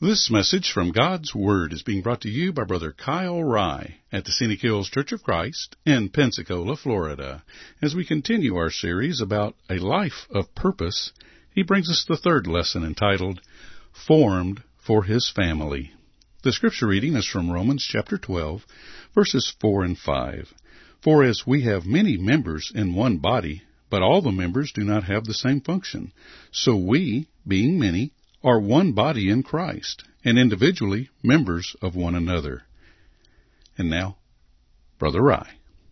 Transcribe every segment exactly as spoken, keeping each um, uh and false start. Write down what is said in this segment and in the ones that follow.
This message from God's Word is being brought to you by Brother Kyle Rye at the Scenic Hills Church of Christ in Pensacola, Florida. As we continue our series about a life of purpose, he brings us the third lesson entitled, Formed for His Family. The scripture reading is from Romans chapter twelve, verses four and five. For as we have many members in one body, but all the members do not have the same function, so we, being many, are one body in Christ, and individually members of one another. And now, Brother Rye.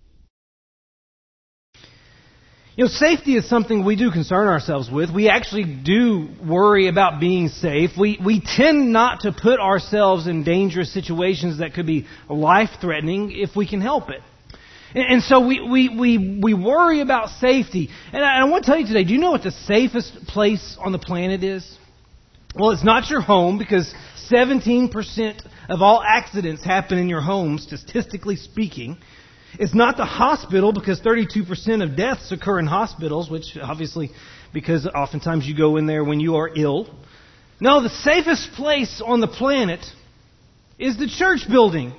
You know, safety is something we do concern ourselves with. We actually do worry about being safe. We we tend not to put ourselves in dangerous situations that could be life-threatening if we can help it. And, and so we, we, we, we worry about safety. And I, I want to tell you today, do you know what the safest place on the planet is? Well, it's not your home, because seventeen percent of all accidents happen in your home, statistically speaking. It's not the hospital, because thirty-two percent of deaths occur in hospitals, which obviously, because oftentimes you go in there when you are ill. No, the safest place on the planet is the church building.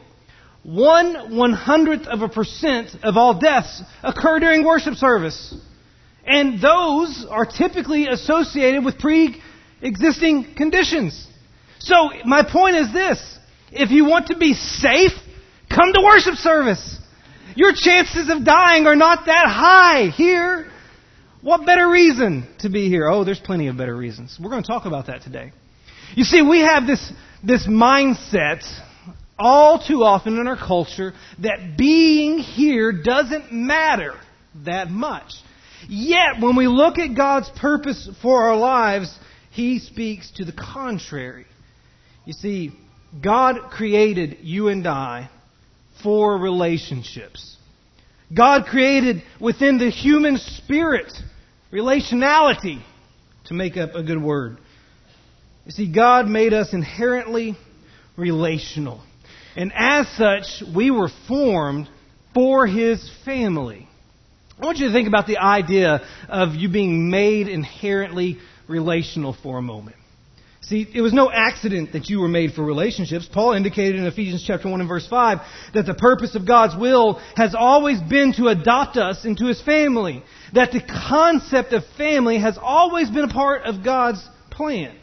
One one-hundredth of a percent of all deaths occur during worship service. And those are typically associated with pre existing conditions. So my point is this: if you want to be safe, come to worship service. Your chances of dying are not that high here. What better reason to be here? Oh, there's plenty of better reasons. We're going to talk about that today. You see, we have this, this mindset all too often in our culture that being here doesn't matter that much. Yet, when we look at God's purpose for our lives, He speaks to the contrary. You see, God created you and I for relationships. God created within the human spirit relationality, to make up a good word. You see, God made us inherently relational. And as such, we were formed for His family. I want you to think about the idea of you being made inherently relational for a moment. See, it was no accident that you were made for relationships. Paul indicated in Ephesians chapter one and verse five that the purpose of God's will has always been to adopt us into His family. That the concept of family has always been a part of God's plan.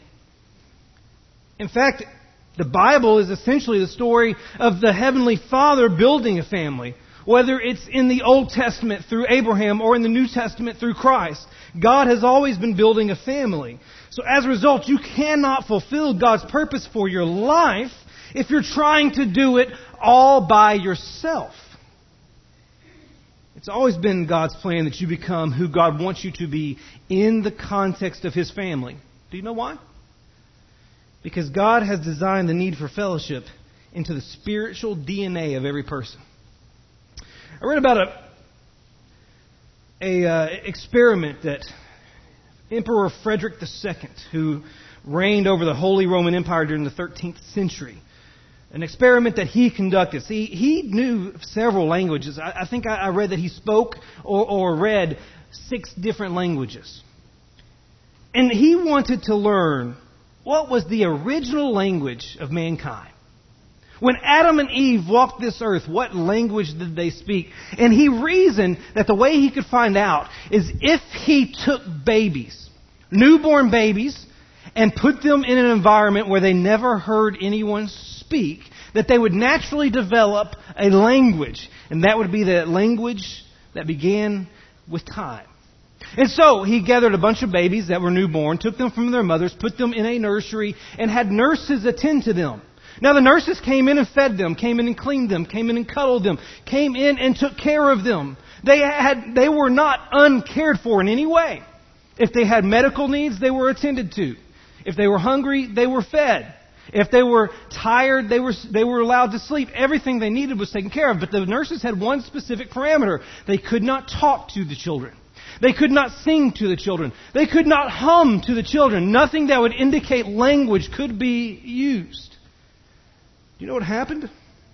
In fact, the Bible is essentially the story of the Heavenly Father building a family. Whether it's in the Old Testament through Abraham or in the New Testament through Christ, God has always been building a family. So as a result, you cannot fulfill God's purpose for your life if you're trying to do it all by yourself. It's always been God's plan that you become who God wants you to be in the context of His family. Do you know why? Because God has designed the need for fellowship into the spiritual D N A of every person. I read about a, a uh, experiment that Emperor Frederick the Second, who reigned over the Holy Roman Empire during the thirteenth century, an experiment that he conducted. See, he knew several languages. I, I think I, I read that he spoke or, or read six different languages. And he wanted to learn what was the original language of mankind. When Adam and Eve walked this earth, what language did they speak? And he reasoned that the way he could find out is if he took babies, newborn babies, and put them in an environment where they never heard anyone speak, that they would naturally develop a language. And that would be the language that began with time. And so he gathered a bunch of babies that were newborn, took them from their mothers, put them in a nursery, and had nurses attend to them. Now the nurses came in and fed them, came in and cleaned them, came in and cuddled them, came in and took care of them. They had, they were not uncared for in any way. If they had medical needs, they were attended to. If they were hungry, they were fed. If they were tired, they were, they were allowed to sleep. Everything they needed was taken care of. But the nurses had one specific parameter. They could not talk to the children. They could not sing to the children. They could not hum to the children. Nothing that would indicate language could be used. Do you know what happened?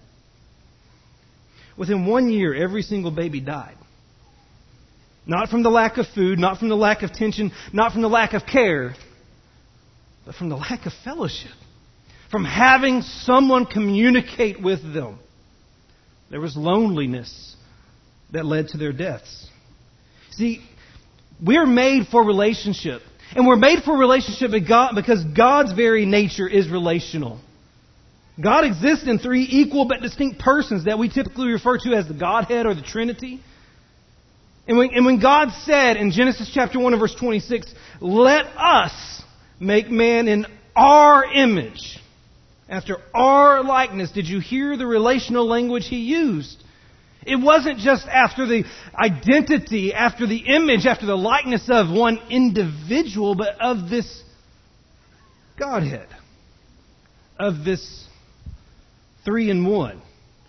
Within one year, every single baby died. Not from the lack of food, not from the lack of attention, not from the lack of care, but from the lack of fellowship. from having someone communicate with them. There was loneliness that led to their deaths. See, we're made for relationship. And we're made for relationship because God's very nature is relational. God exists in three equal but distinct persons that we typically refer to as the Godhead or the Trinity. And when, and when God said in Genesis chapter one and verse twenty-six, let us make man in our image, after our likeness, did you hear the relational language He used? It wasn't just after the identity, after the image, after the likeness of one individual, but of this Godhead, of this three in one.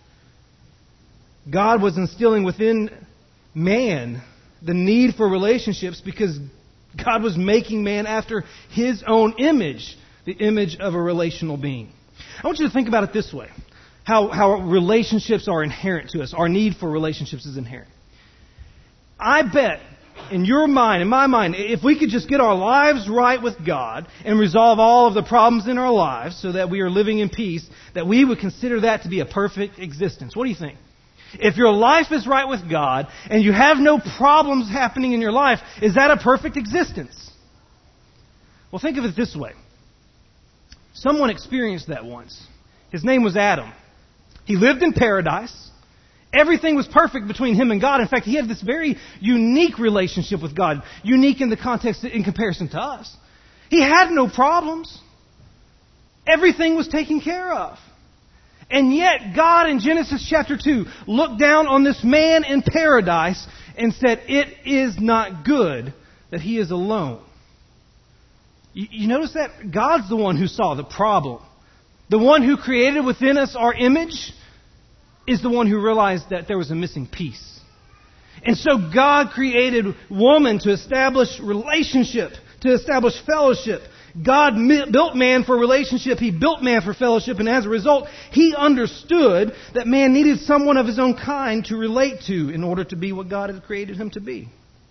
God was instilling within man the need for relationships because God was making man after His own image, the image of a relational being. I want you to think about it this way. How, how relationships are inherent to us. Our need for relationships is inherent. I bet, in your mind, in my mind, if we could just get our lives right with God and resolve all of the problems in our lives so that we are living in peace, that we would consider that to be a perfect existence. What do you think? If your life is right with God and you have no problems happening in your life, is that a perfect existence? Well, think of it this way. Someone experienced that once. His name was Adam. He lived in paradise. Everything was perfect between him and God. In fact, he had this very unique relationship with God. Unique in the context, in comparison to us. He had no problems. Everything was taken care of. And yet, God in Genesis chapter two looked down on this man in paradise and said, it is not good that he is alone. You, you notice that? God's the one who saw the problem. The one who created within us our image is the one who realized that there was a missing piece. And so God created woman to establish relationship, to establish fellowship. God built man for relationship. He built man for fellowship. And as a result, He understood that man needed someone of his own kind to relate to in order to be what God had created him to be.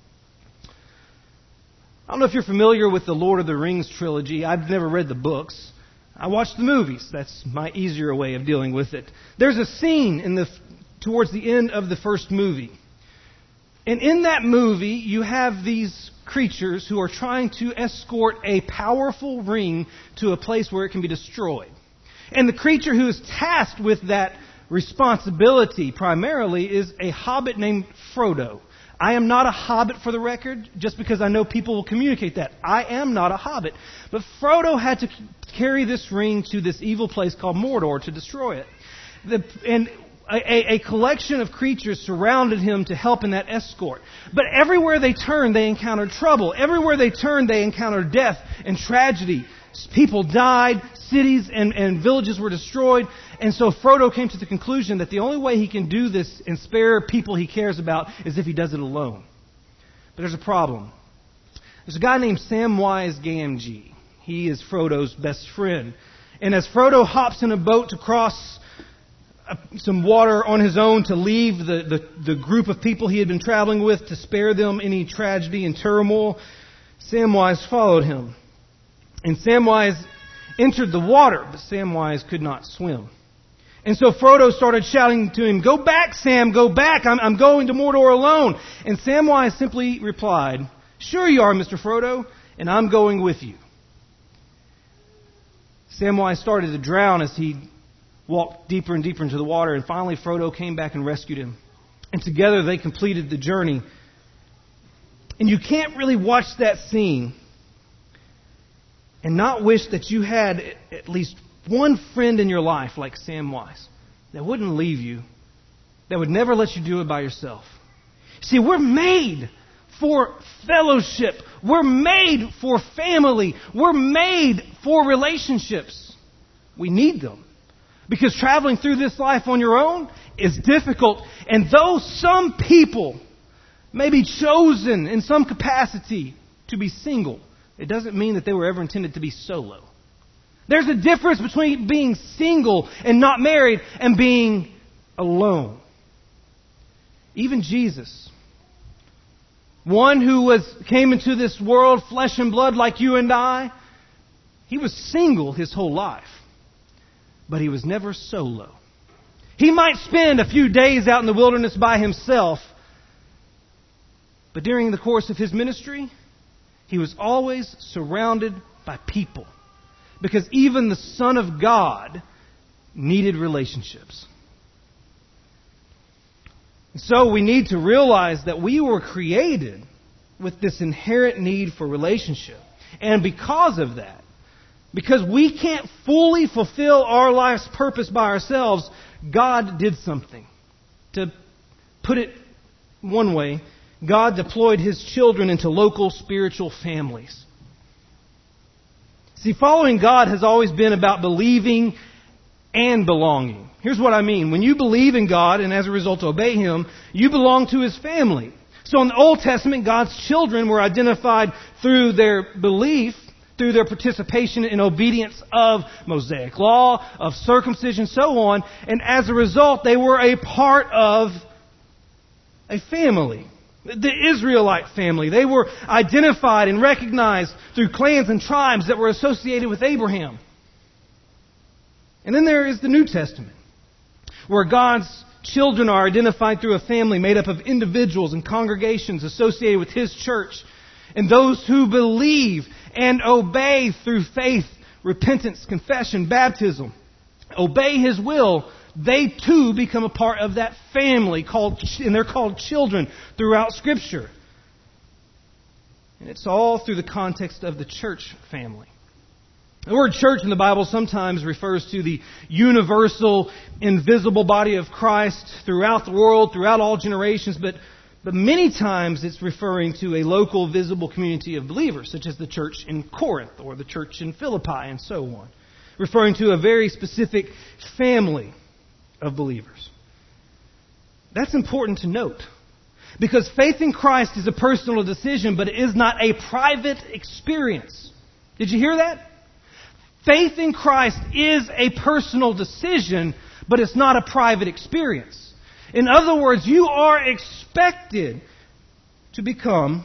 I don't know if you're familiar with the Lord of the Rings trilogy. I've never read the books. I watched the movies. That's my easier way of dealing with it. There's a scene in the towards the end of the first movie. And in that movie, you have these creatures who are trying to escort a powerful ring to a place where it can be destroyed. And the creature who is tasked with that responsibility primarily is a hobbit named Frodo. I am not a hobbit, for the record, just because I know people will communicate that. I am not a hobbit. But Frodo had to carry this ring to this evil place called Mordor to destroy it. The, and a, a collection of creatures surrounded him to help in that escort. But everywhere they turned, they encountered trouble. Everywhere they turned, they encountered death and tragedy. People died, cities and, and villages were destroyed. And so Frodo came to the conclusion that the only way he can do this and spare people he cares about is if he does it alone. But there's a problem. There's a guy named Samwise Gamgee. He is Frodo's best friend. And as Frodo hops in a boat to cross some water on his own to leave the, the, the group of people he had been traveling with to spare them any tragedy and turmoil, Samwise followed him. And Samwise entered the water, but Samwise could not swim. And so Frodo started shouting to him, "Go back, Sam, go back. I'm, I'm going to Mordor alone." And Samwise simply replied, "Sure you are, Mister Frodo, and I'm going with you." Samwise started to drown as he walked deeper and deeper into the water, and finally Frodo came back and rescued him. And together they completed the journey. And you can't really watch that scene and not wish that you had at least one friend in your life like Samwise that wouldn't leave you, that would never let you do it by yourself. See, we're made for fellowship. We're made for family. We're made for relationships. We need them. Because traveling through this life on your own is difficult. And though some people may be chosen in some capacity to be single, it doesn't mean that they were ever intended to be solo. There's a difference between being single and not married and being alone. Even Jesus, one who was came into this world flesh and blood like you and I, he was single his whole life. but he was never solo. He might spend a few days out in the wilderness by himself, but during the course of his ministry, he was always surrounded by people. Because even the Son of God needed relationships. So we need to realize that we were created with this inherent need for relationship. And because of that, because we can't fully fulfill our life's purpose by ourselves, God did something. To put it one way, God deployed His children into local spiritual families. See, following God has always been about believing and belonging. Here's what I mean. When you believe in God and as a result obey Him, you belong to His family. So in the Old Testament, God's children were identified through their belief, through their participation in obedience of Mosaic law, of circumcision, so on. And as a result, they were a part of a family. The Israelite family. They were identified and recognized through clans and tribes that were associated with Abraham. And then there is the New Testament, where God's children are identified through a family made up of individuals and congregations associated with His church. And those who believe and obey through faith, repentance, confession, baptism, obey His will, they too become a part of that family, called, and they're called children throughout Scripture. And it's all through the context of the church family. The word church in the Bible sometimes refers to the universal, invisible body of Christ throughout the world, throughout all generations, but, but many times it's referring to a local, visible community of believers, such as the church in Corinth or the church in Philippi and so on, referring to a very specific family of believers. That's important to note, because faith in Christ is a personal decision, but it is not a private experience. Did you hear that? Faith in Christ is a personal decision, but it's not a private experience. In other words, you are expected to become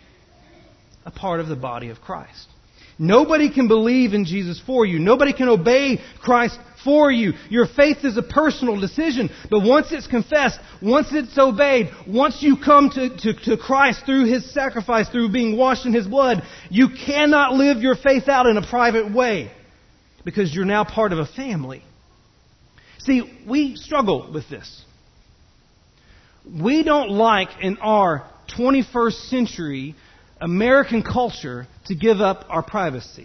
a part of the body of Christ. Nobody can believe in Jesus for you. Nobody can obey Christ for you. Your faith is a personal decision. But once it's confessed, once it's obeyed, once you come to, to, to Christ through His sacrifice, through being washed in His blood, you cannot live your faith out in a private way, because you're now part of a family. See, we struggle with this. We don't like in our twenty-first century American culture to give up our privacy.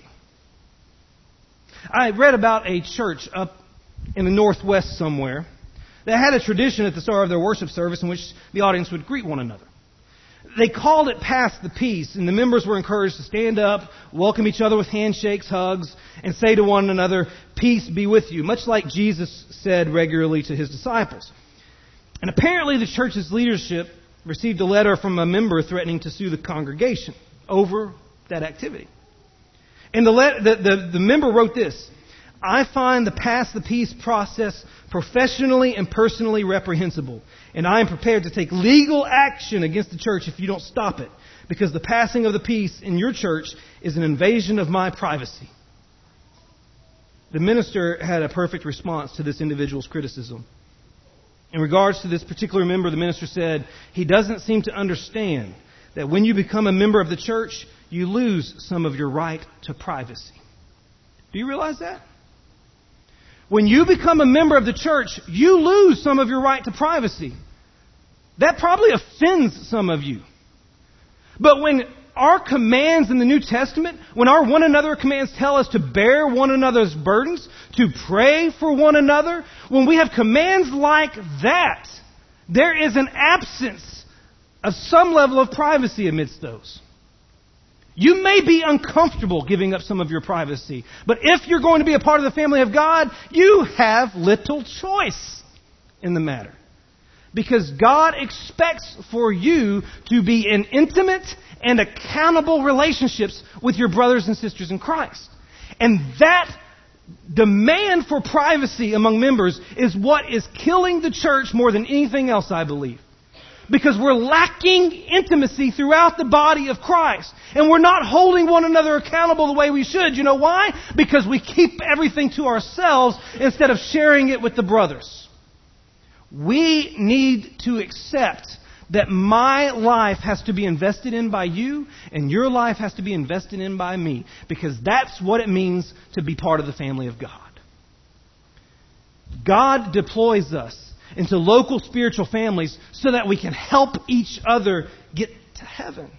I read about a church up in the Northwest somewhere that had a tradition at the start of their worship service in which the audience would greet one another. They called it Pass the Peace, and the members were encouraged to stand up, welcome each other with handshakes, hugs, and say to one another, "Peace be with you," much like Jesus said regularly to His disciples. And apparently the church's leadership received a letter from a member threatening to sue the congregation over that activity. And the, let, the, the, the member wrote this: "I find the Pass the Peace process professionally and personally reprehensible, and I am prepared to take legal action against the church if you don't stop it, because the passing of the peace in your church is an invasion of my privacy." The minister had a perfect response to this individual's criticism. In regards to this particular member, the minister said, "He doesn't seem to understand that when you become a member of the church, you lose some of your right to privacy." Do you realize that? When you become a member of the church, you lose some of your right to privacy. That probably offends some of you. But when our commands in the New Testament, when our one another commands tell us to bear one another's burdens, to pray for one another, when we have commands like that, there is an absence of some level of privacy amidst those. You may be uncomfortable giving up some of your privacy, but if you're going to be a part of the family of God, you have little choice in the matter. Because God expects for you to be in intimate and accountable relationships with your brothers and sisters in Christ. And that demand for privacy among members is what is killing the church more than anything else, I believe. Because we're lacking intimacy throughout the body of Christ. And we're not holding one another accountable the way we should. You know why? Because we keep everything to ourselves instead of sharing it with the brothers. We need to accept that my life has to be invested in by you, and your life has to be invested in by me. Because that's what it means to be part of the family of God. God deploys us into local spiritual families so that we can help each other get to heaven.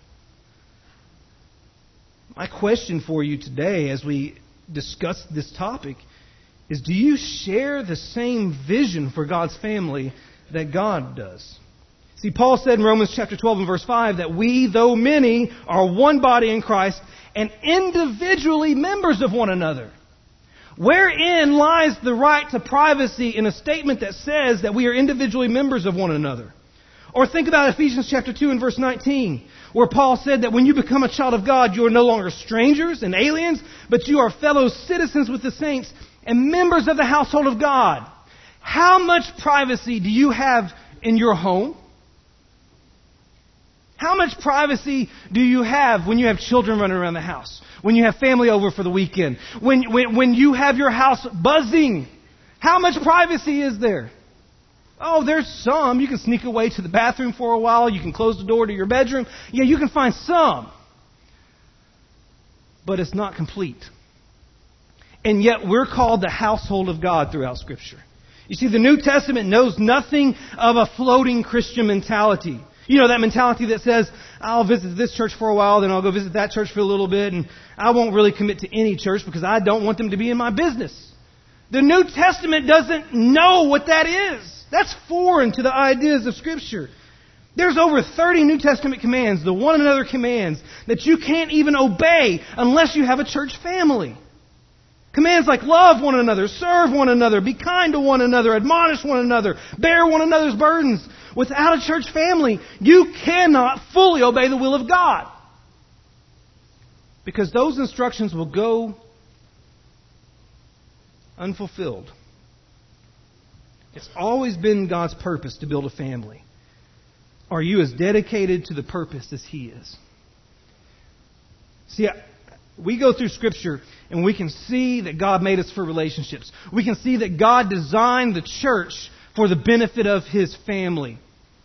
My question for you today as we discuss this topic is, do you share the same vision for God's family that God does? See, Paul said in Romans chapter twelve and verse five that we, though many, are one body in Christ and individually members of one another. Wherein lies the right to privacy in a statement that says that we are individually members of one another? Or think about Ephesians chapter two and verse nineteen, where Paul said that when you become a child of God, you are no longer strangers and aliens, but you are fellow citizens with the saints and members of the household of God. How much privacy do you have in your home? How much privacy do you have when you have children running around the house? When you have family over for the weekend? When, when, when you have your house buzzing? How much privacy is there? Oh, there's some. You can sneak away to the bathroom for a while. You can close the door to your bedroom. Yeah, you can find some. But it's not complete. And yet we're called the household of God throughout Scripture. You see, the New Testament knows nothing of a floating Christian mentality. You know, that mentality that says, I'll visit this church for a while, then I'll go visit that church for a little bit, and I won't really commit to any church because I don't want them to be in my business. The New Testament doesn't know what that is. That's foreign to the ideas of Scripture. There's over thirty New Testament commands, the one another commands, that you can't even obey unless you have a church family. Commands like love one another, serve one another, be kind to one another, admonish one another, bear one another's burdens. Without a church family, you cannot fully obey the will of God. Because those instructions will go unfulfilled. It's always been God's purpose to build a family. Are you as dedicated to the purpose as He is? See, we go through Scripture and we can see that God made us for relationships. We can see that God designed the church for the benefit of His family.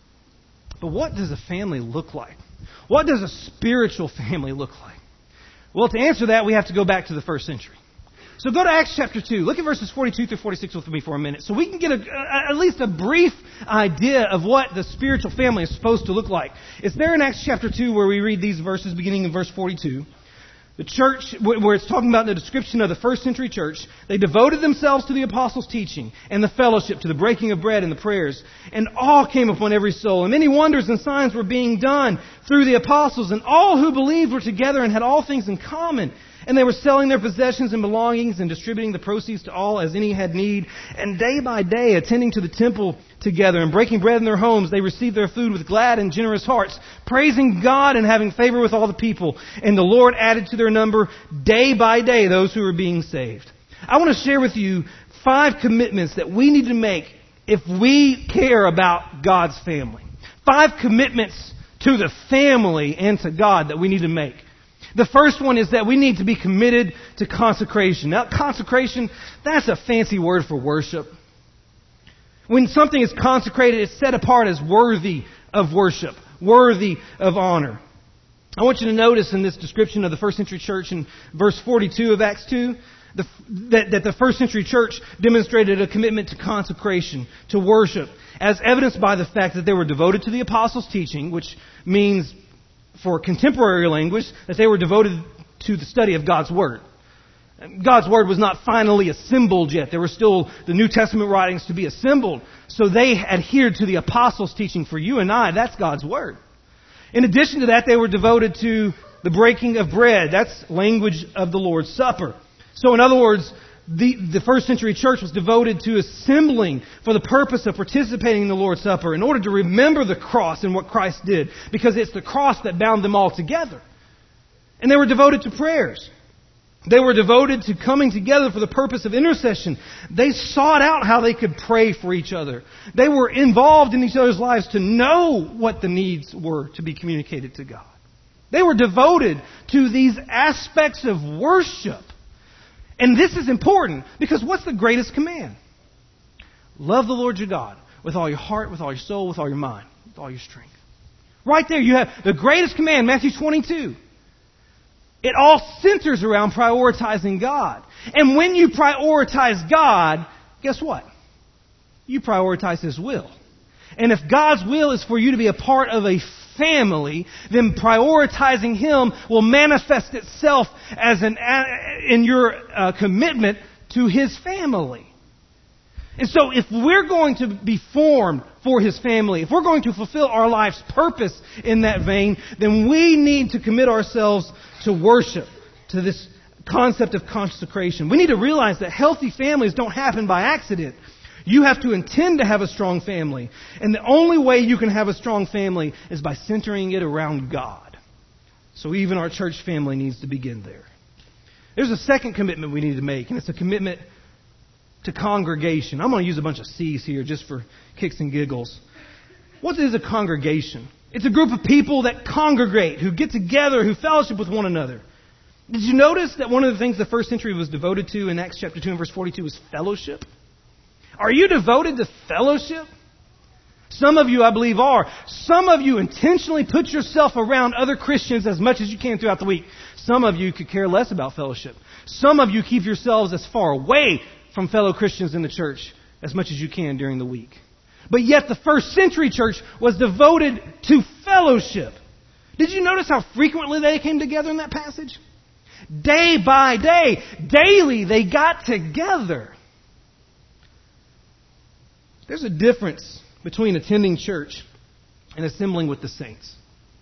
But what does a family look like? What does a spiritual family look like? Well, to answer that, we have to go back to the first century. So go to Acts chapter two. Look at verses forty-two through forty-six with me for a minute, so we can get a, a, at least a brief idea of what the spiritual family is supposed to look like. It's there in Acts chapter two where we read these verses beginning in verse forty-two. The church, where it's talking about the description of the first century church, they devoted themselves to the apostles' teaching and the fellowship, to the breaking of bread and the prayers. And awe came upon every soul. And many wonders and signs were being done through the apostles. And all who believed were together and had all things in common. And they were selling their possessions and belongings and distributing the proceeds to all as any had need. And day by day, attending to the temple together and breaking bread in their homes, they received their food with glad and generous hearts, praising God and having favor with all the people. And the Lord added to their number day by day those who were being saved. I want to share with you five commitments that we need to make if we care about God's family. Five commitments to the family and to God that we need to make. The first one is that we need to be committed to consecration. Now, consecration, that's a fancy word for worship. When something is consecrated, it's set apart as worthy of worship, worthy of honor. I want you to notice in this description of the first century church in verse forty-two of Acts two, the, that, that the first century church demonstrated a commitment to consecration, to worship, as evidenced by the fact that they were devoted to the apostles' teaching, which means, for contemporary language, that they were devoted to the study of God's Word. God's Word was not finally assembled yet. There were still the New Testament writings to be assembled. So they adhered to the apostles' teaching. For you and I, that's God's Word. In addition to that, they were devoted to the breaking of bread. That's language of the Lord's Supper. So in other words, the, the first century church was devoted to assembling for the purpose of participating in the Lord's Supper in order to remember the cross and what Christ did, because it's the cross that bound them all together. And they were devoted to prayers. They were devoted to coming together for the purpose of intercession. They sought out how they could pray for each other. They were involved in each other's lives to know what the needs were to be communicated to God. They were devoted to these aspects of worship. And this is important because what's the greatest command? Love the Lord your God with all your heart, with all your soul, with all your mind, with all your strength. Right there you have the greatest command, Matthew twenty-two. It all centers around prioritizing God. And when you prioritize God, guess what? You prioritize His will. And if God's will is for you to be a part of a family, then prioritizing Him will manifest itself as an in your uh, commitment to His family. And so if we're going to be formed for His family, if we're going to fulfill our life's purpose in that vein, then we need to commit ourselves to worship, to this concept of consecration. We need to realize that healthy families don't happen by accident. You have to intend to have a strong family. And the only way you can have a strong family is by centering it around God. So even our church family needs to begin there. There's a second commitment we need to make, and it's a commitment to congregation. I'm going to use a bunch of C's here just for kicks and giggles. What is a congregation? It's a group of people that congregate, who get together, who fellowship with one another. Did you notice that one of the things the first century was devoted to in Acts chapter two and verse forty-two was fellowship? Are you devoted to fellowship? Some of you, I believe, are. Some of you intentionally put yourself around other Christians as much as you can throughout the week. Some of you could care less about fellowship. Some of you keep yourselves as far away from fellow Christians in the church as much as you can during the week. But yet the first century church was devoted to fellowship. Did you notice how frequently they came together in that passage? Day by day, daily they got together. There's a difference between attending church and assembling with the saints.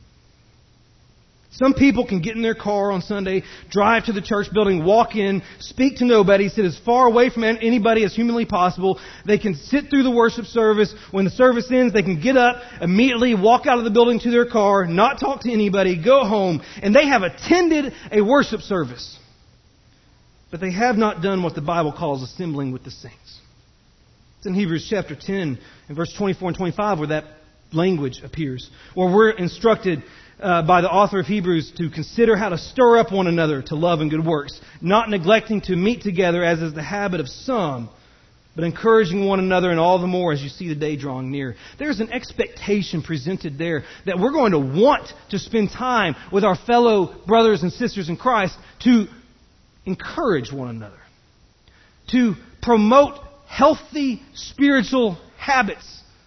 Some people can get in their car on Sunday, drive to the church building, walk in, speak to nobody, sit as far away from anybody as humanly possible. They can sit through the worship service. When the service ends, they can get up, immediately walk out of the building to their car, not talk to anybody, go home, and they have attended a worship service. But they have not done what the Bible calls assembling with the saints. It's in Hebrews chapter ten and verse twenty-four and twenty-five where that language appears, where we're instructed Uh, by the author of Hebrews to consider how to stir up one another to love and good works, not neglecting to meet together as is the habit of some, but encouraging one another, and all the more as you see the day drawing near. There's an expectation presented there that we're going to want to spend time with our fellow brothers and sisters in Christ to encourage one another, to promote healthy spiritual habits.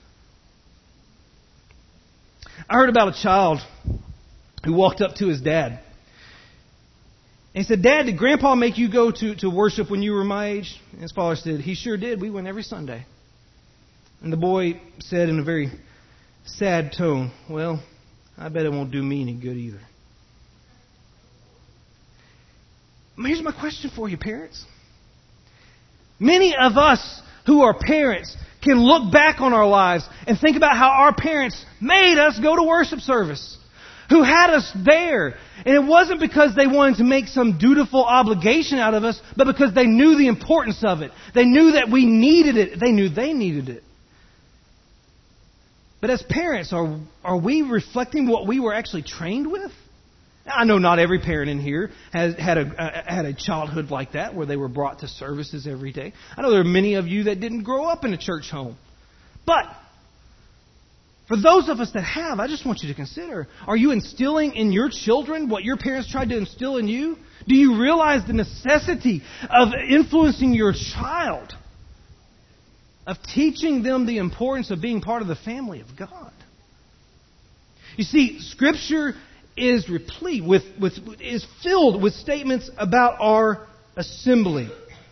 I heard about a child who walked up to his dad. And he said, "Dad, did Grandpa make you go to, to worship when you were my age?" And his father said, "He sure did. We went every Sunday." And the boy said in a very sad tone, "Well, I bet it won't do me any good either." Here's my question for you, parents. Many of us who are parents can look back on our lives and think about how our parents made us go to worship service, who had us there. And it wasn't because they wanted to make some dutiful obligation out of us, but because they knew the importance of it. They knew that we needed it. They knew they needed it. But as parents, are, are we reflecting what we were actually trained with? I know not every parent in here has had a uh, had a childhood like that where they were brought to services every day. I know there are many of you that didn't grow up in a church home. But for those of us that have, I just want you to consider, are you instilling in your children what your parents tried to instill in you? Do you realize the necessity of influencing your child, of teaching them the importance of being part of the family of God? You see, Scripture is replete with, with is filled with statements about our assembly.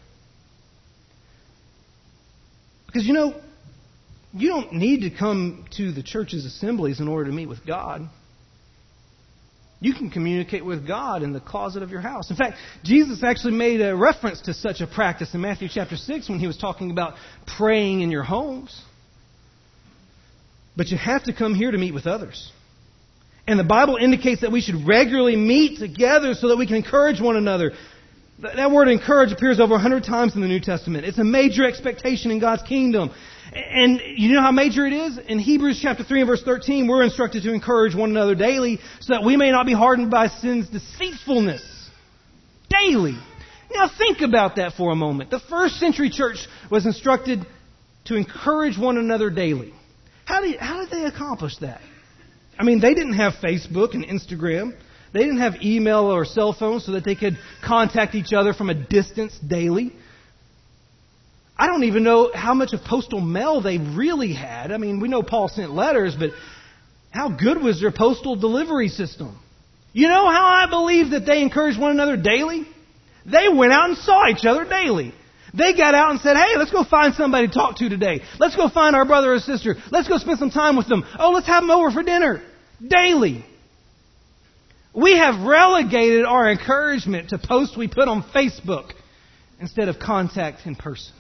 Because, you know, you don't need to come to the church's assemblies in order to meet with God. You can communicate with God in the closet of your house. In fact, Jesus actually made a reference to such a practice in Matthew chapter six when He was talking about praying in your homes. But you have to come here to meet with others. And the Bible indicates that we should regularly meet together so that we can encourage one another. That word encourage appears over a hundred times in the New Testament. It's a major expectation in God's kingdom. And you know how major it is? In Hebrews chapter three and verse thirteen, we're instructed to encourage one another daily so that we may not be hardened by sin's deceitfulness. Daily. Now think about that for a moment. The first century church was instructed to encourage one another daily. How did, how did they accomplish that? I mean, they didn't have Facebook and Instagram. They didn't have email or cell phones so that they could contact each other from a distance daily. I don't even know how much of postal mail they really had. I mean, we know Paul sent letters, but how good was their postal delivery system? You know how I believe that they encouraged one another daily? They went out and saw each other daily. They got out and said, hey, let's go find somebody to talk to today. Let's go find our brother or sister. Let's go spend some time with them. Oh, let's have them over for dinner. Daily. We have relegated our encouragement to posts we put on Facebook instead of contact in person.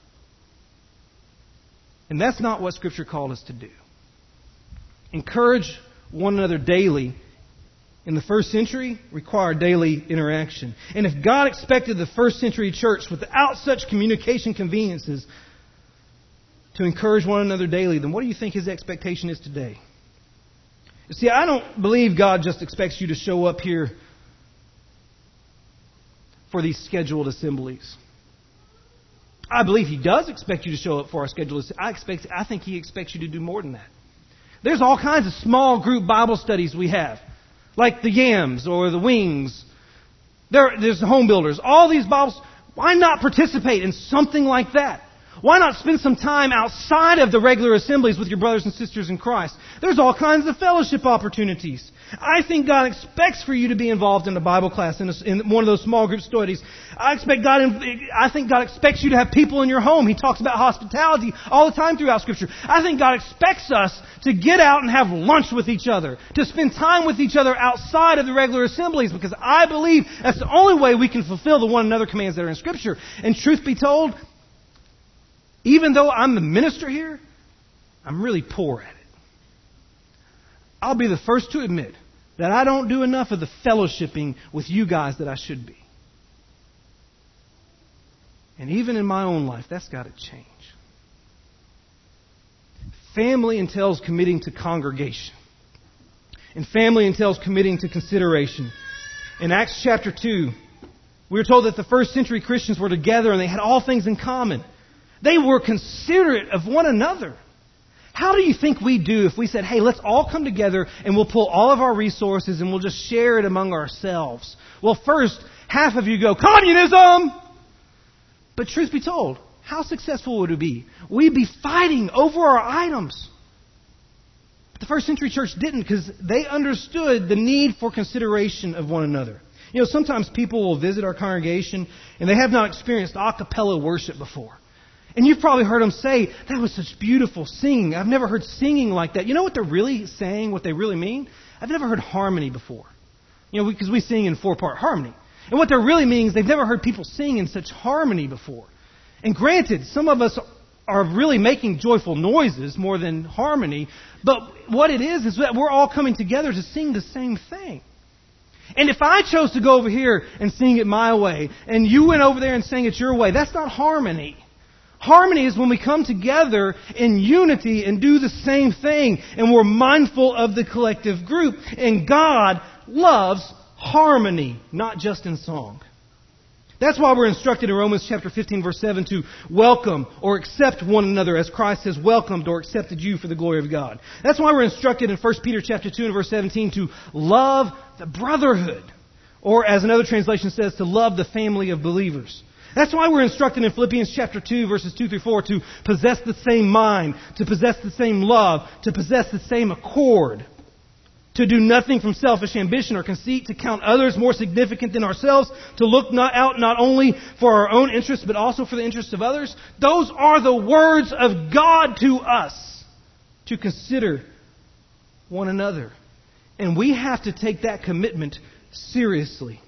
And that's not what Scripture called us to do. Encourage one another daily in the first century required daily interaction. And if God expected the first century church without such communication conveniences to encourage one another daily, then what do you think His expectation is today? You see, I don't believe God just expects you to show up here for these scheduled assemblies. I believe He does expect you to show up for our scheduled assemblies. I expect, I think He expects you to do more than that. There's all kinds of small group Bible studies we have, like the Yams or the Wings. There, there's the Home Builders. All these Bibles. Why not participate in something like that? Why not spend some time outside of the regular assemblies with your brothers and sisters in Christ? There's all kinds of fellowship opportunities. I think God expects for you to be involved in a Bible class, in, a, in one of those small group studies. I expect God. I think God expects you to have people in your home. He talks about hospitality all the time throughout Scripture. I think God expects us to get out and have lunch with each other, to spend time with each other outside of the regular assemblies, because I believe that's the only way we can fulfill the one another commands that are in Scripture. And truth be told, even though I'm the minister here, I'm really poor at it. I'll be the first to admit that I don't do enough of the fellowshipping with you guys that I should be. And even in my own life, that's got to change. Family entails committing to congregation. And family entails committing to consideration. In Acts chapter two, we were told that the first century Christians were together and they had all things in common. They were considerate of one another. How do you think we do if we said, hey, let's all come together and we'll pull all of our resources and we'll just share it among ourselves? Well, first, half of you go, communism! But truth be told, how successful would it be? We'd be fighting over our items. But the first century church didn't, because they understood the need for consideration of one another. You know, sometimes people will visit our congregation and they have not experienced a cappella worship before. And you've probably heard them say, that was such beautiful singing. I've never heard singing like that. You know what they're really saying, what they really mean? I've never heard harmony before. You know, because we, we sing in four-part harmony. And what they're really meaning is they've never heard people sing in such harmony before. And granted, some of us are really making joyful noises more than harmony. But what it is is that we're all coming together to sing the same thing. And if I chose to go over here and sing it my way, and you went over there and sang it your way, that's not harmony. Harmony is when we come together in unity and do the same thing, and we're mindful of the collective group. And God loves harmony, not just in song. That's why we're instructed in Romans chapter fifteen, verse seven, to welcome or accept one another as Christ has welcomed or accepted you for the glory of God. That's why we're instructed in First Peter chapter two and verse seventeen to love the brotherhood, or as another translation says, to love the family of believers. That's why we're instructed in Philippians chapter two, verses two through four, to possess the same mind, to possess the same love, to possess the same accord, to do nothing from selfish ambition or conceit, to count others more significant than ourselves, to look not out not only for our own interests, but also for the interests of others. Those are the words of God to us, to consider one another. And we have to take that commitment seriously.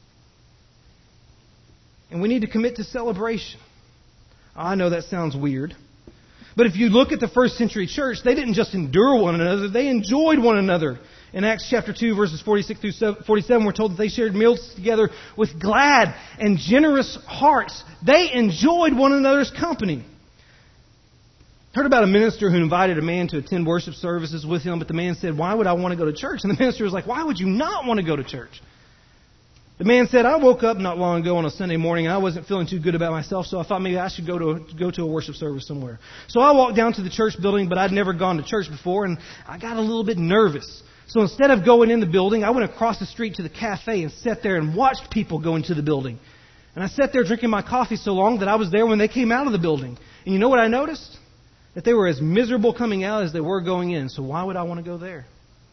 And we need to commit to celebration. I know that sounds weird. But if you look at the first century church, they didn't just endure one another, they enjoyed one another. In Acts chapter two, verses forty-six through forty-seven, we're told that they shared meals together with glad and generous hearts. They enjoyed one another's company. Heard about a minister who invited a man to attend worship services with him, but the man said, "Why would I want to go to church?" And the minister was like, "Why would you not want to go to church?" The man said, "I woke up not long ago on a Sunday morning and I wasn't feeling too good about myself, so I thought maybe I should go to a, go to a worship service somewhere. So I walked down to the church building, but I'd never gone to church before, and I got a little bit nervous. So instead of going in the building, I went across the street to the cafe and sat there and watched people go into the building. And I sat there drinking my coffee so long that I was there when they came out of the building. And you know what I noticed? That they were as miserable coming out as they were going in. So why would I want to go there?"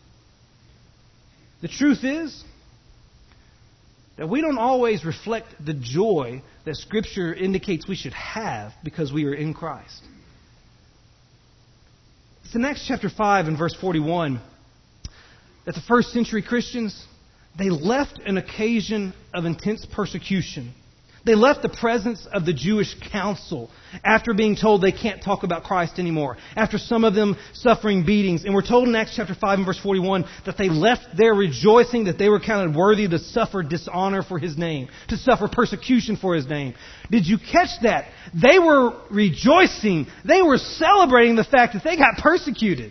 The truth is that we don't always reflect the joy that Scripture indicates we should have because we are in Christ. It's in Acts chapter five and verse forty-one that the first century Christians, they left an occasion of intense persecution. They left the presence of the Jewish council after being told they can't talk about Christ anymore, after some of them suffering beatings. And we're told in Acts chapter five and verse forty-one that they left there rejoicing that they were counted worthy to suffer dishonor for His name, to suffer persecution for His name. Did you catch that? They were rejoicing. They were celebrating the fact that they got persecuted.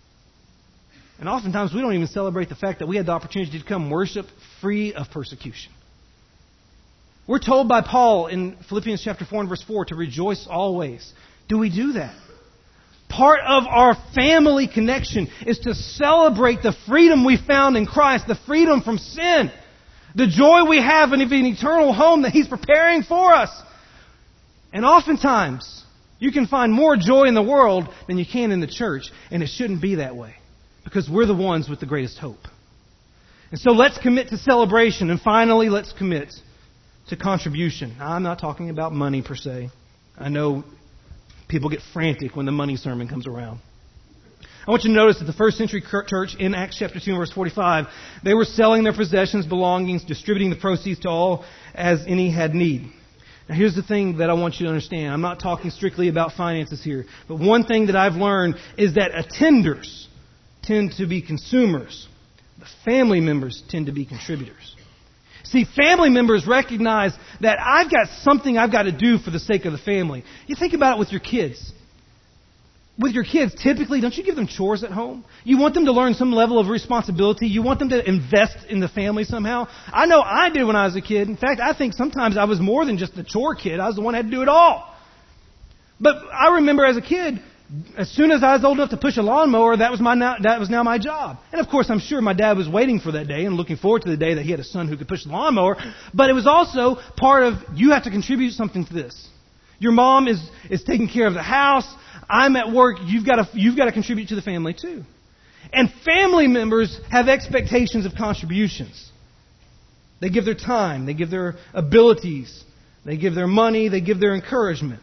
And oftentimes we don't even celebrate the fact that we had the opportunity to come worship free of persecution. We're told by Paul in Philippians chapter four and verse four to rejoice always. Do we do that? Part of our family connection is to celebrate the freedom we found in Christ, the freedom from sin, the joy we have in an eternal home that He's preparing for us. And oftentimes, you can find more joy in the world than you can in the church, and it shouldn't be that way because we're the ones with the greatest hope. And so let's commit to celebration, and finally, let's commit to contribution. Now, I'm not talking about money per se. I know people get frantic when the money sermon comes around. I want you to notice that the first century church in Acts chapter two and verse forty-five, they were selling their possessions, belongings, distributing the proceeds to all as any had need. Now here's the thing that I want you to understand. I'm not talking strictly about finances here. But one thing that I've learned is that attenders tend to be consumers. The family members tend to be contributors. See, family members recognize that I've got something I've got to do for the sake of the family. You think about it with your kids. With your kids, typically, don't you give them chores at home? You want them to learn some level of responsibility. You want them to invest in the family somehow. I know I did when I was a kid. In fact, I think sometimes I was more than just the chore kid. I was the one who had to do it all. But I remember as a kid, as soon as I was old enough to push a lawnmower, that was my that was now my job. And of course, I'm sure my dad was waiting for that day and looking forward to the day that he had a son who could push the lawnmower. But it was also part of, you have to contribute something to this. Your mom is, is taking care of the house. I'm at work. You've got to you've got to contribute to the family too. And family members have expectations of contributions. They give their time. They give their abilities. They give their money. They give their encouragement.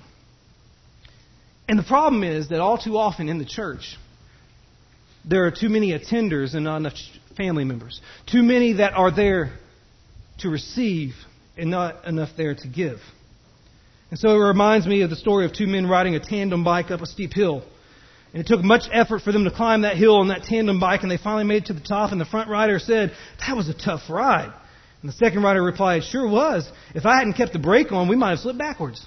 And the problem is that all too often in the church, there are too many attenders and not enough family members. Too many that are there to receive and not enough there to give. And so it reminds me of the story of two men riding a tandem bike up a steep hill. And it took much effort for them to climb that hill on that tandem bike, and they finally made it to the top, and the front rider said, "That was a tough ride." And the second rider replied, "Sure was. If I hadn't kept the brake on, we might have slipped backwards."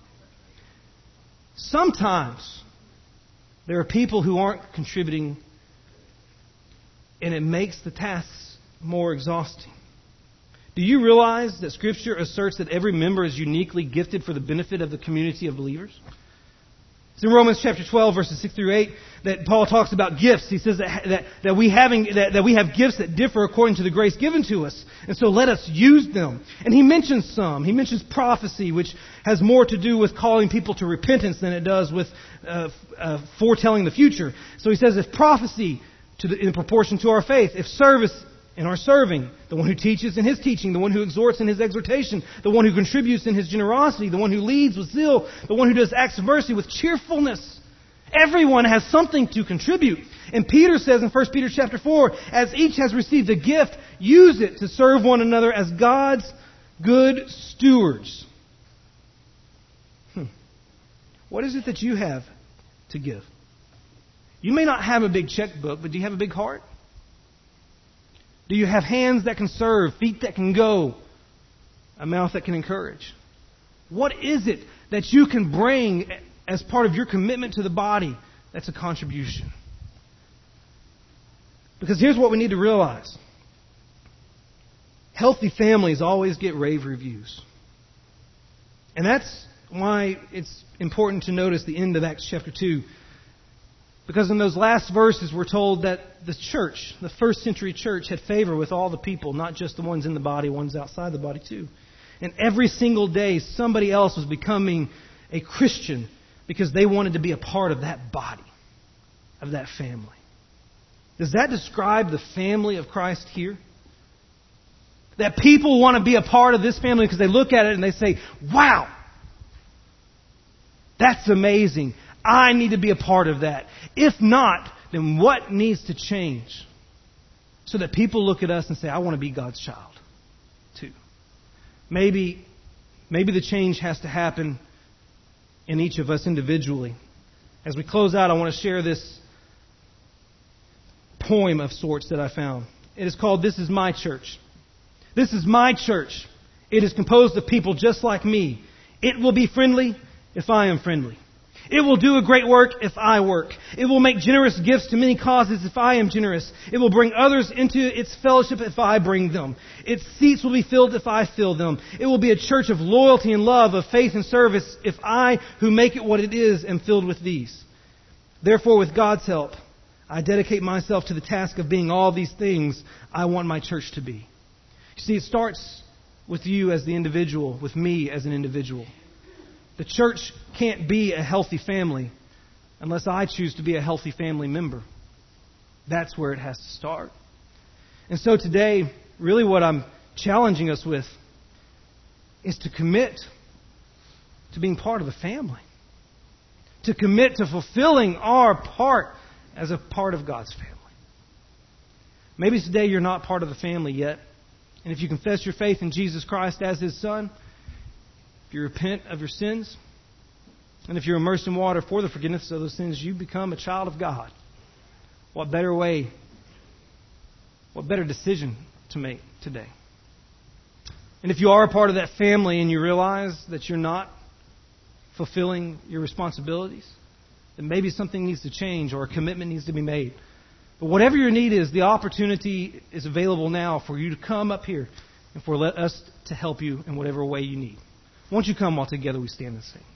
Sometimes there are people who aren't contributing, and it makes the tasks more exhausting. Do you realize that Scripture asserts that every member is uniquely gifted for the benefit of the community of believers? It's in Romans chapter twelve, verses six through eight, that Paul talks about gifts. He says that, that, that, we having, that, that we have gifts that differ according to the grace given to us. And so let us use them. And he mentions some. He mentions prophecy, which has more to do with calling people to repentance than it does with uh, uh, foretelling the future. So he says if prophecy to the, in proportion to our faith, if service in our serving, the one who teaches in his teaching, the one who exhorts in his exhortation, the one who contributes in his generosity, the one who leads with zeal, the one who does acts of mercy with cheerfulness. Everyone has something to contribute. And Peter says in First Peter chapter four, as each has received a gift, use it to serve one another as God's good stewards. Hmm. What is it that you have to give? You may not have a big checkbook, but do you have a big heart? Do you have hands that can serve, feet that can go, a mouth that can encourage? What is it that you can bring as part of your commitment to the body that's a contribution? Because here's what we need to realize. Healthy families always get rave reviews. And that's why it's important to notice the end of Acts chapter two. Because in those last verses we're told that the church, the first century church, had favor with all the people, not just the ones in the body, ones outside the body too. And every single day somebody else was becoming a Christian because they wanted to be a part of that body, of that family. Does that describe the family of Christ here? That people want to be a part of this family because they look at it and they say, wow, that's amazing. I need to be a part of that. If not, then what needs to change so that people look at us and say, I want to be God's child too? Maybe, maybe the change has to happen in each of us individually. As we close out, I want to share this poem of sorts that I found. It is called This Is My Church. This is my church. It is composed of people just like me. It will be friendly if I am friendly. It will do a great work if I work. It will make generous gifts to many causes if I am generous. It will bring others into its fellowship if I bring them. Its seats will be filled if I fill them. It will be a church of loyalty and love, of faith and service if I, who make it what it is, am filled with these. Therefore, with God's help, I dedicate myself to the task of being all these things I want my church to be. You see, it starts with you as the individual, with me as an individual. The church can't be a healthy family unless I choose to be a healthy family member. That's where it has to start. And so today, really what I'm challenging us with is to commit to being part of the family. To commit to fulfilling our part as a part of God's family. Maybe today you're not part of the family yet. And if you confess your faith in Jesus Christ as His Son, if you repent of your sins, and if you're immersed in water for the forgiveness of those sins, you become a child of God. What better way, what better decision to make today? And if you are a part of that family and you realize that you're not fulfilling your responsibilities, then maybe something needs to change or a commitment needs to be made. But whatever your need is, the opportunity is available now for you to come up here and for us to help you in whatever way you need. Won't you come while together we stand and sing?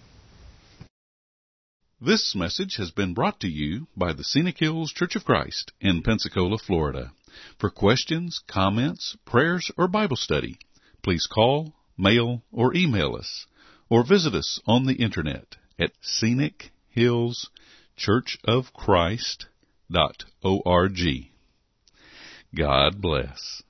This message has been brought to you by the Scenic Hills Church of Christ in Pensacola, Florida. For questions, comments, prayers, or Bible study, please call, mail, or email us, or visit us on the internet at scenic hills church of christ dot org. God bless.